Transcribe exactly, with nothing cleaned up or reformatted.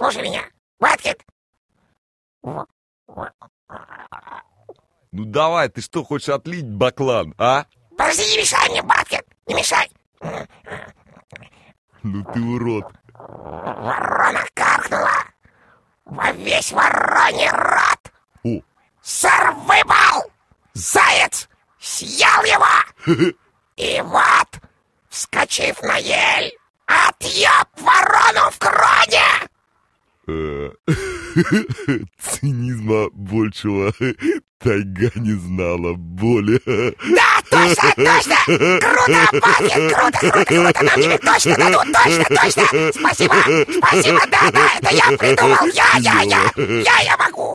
слушай меня, Баткет. Ну давай, ты что, хочешь отлить, баклан, а? Подожди, не мешай мне, Баткет, не мешай. Ну ты урод. Ворона каркнула во весь вороний рот. О. Сыр выпал! Заяц съел его! И вот, вскочив на ель, отъеб ворону в кроне! Цинизма большего тайга не знала, боли. Да, точно, точно! Круто, Баткет, круто, круто, круто! Нам тебе точно дадут, точно, точно! Спасибо, спасибо, да, да, это я придумал! Я, я, я! Я, я,